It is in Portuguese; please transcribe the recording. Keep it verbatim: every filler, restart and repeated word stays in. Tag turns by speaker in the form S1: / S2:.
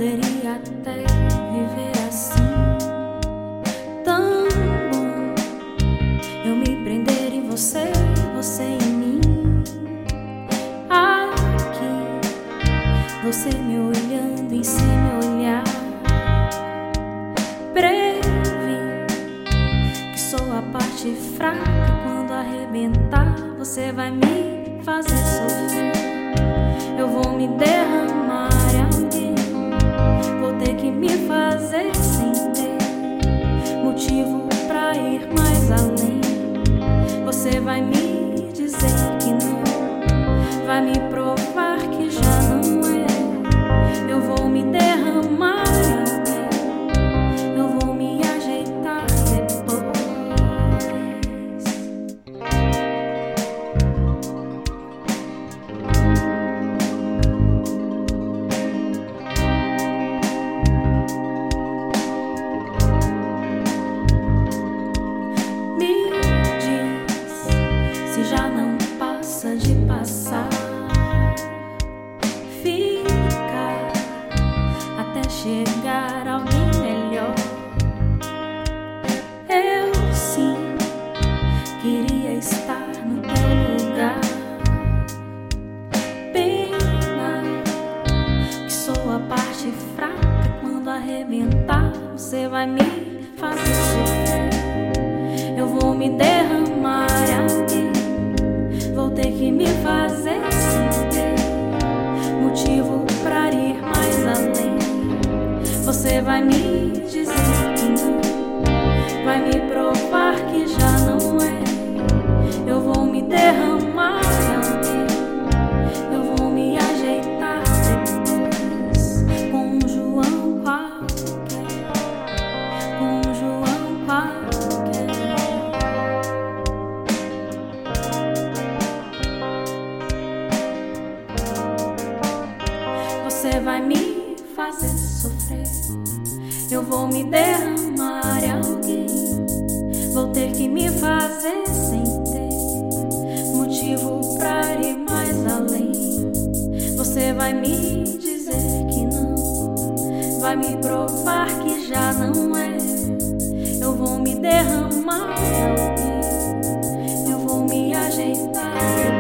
S1: poderia até viver assim, tão bom eu me prender em você, você em mim. Aqui, você me olhando em si, me olhar. Previ que sou a parte fraca, quando arrebentar você vai me fazer sofrer. Eu vou me derramar em alguém, vou ter que me fazer sem ter motivo pra ir mais além. Você vai me dizer que não, vai me provar que já não é. Eu vou me derramar em alguém, eu vou me ajeitar depois. Já não passa de passar, fica até chegar alguém melhor. Eu sim queria estar no teu lugar. Pena que sou a parte fraca, quando arrebentar você vai me fazer sofrer. Eu vou me derramar aqui, vou ter que me fazer sem ter motivo pra ir mais além. Você vai me dizer que não, vai me provar que já não é. Eu vou me derramar em alguém, eu vou me ajeitar depois. Com um João qualquer, com um João qualquer. Você vai me fazer sofrer. Eu vou me derramar em alguém, vou ter que me fazer sem ter motivo pra ir mais além. Você vai me dizer que não, vai me provar que já não é. Eu vou me derramar em alguém, eu vou me ajeitar.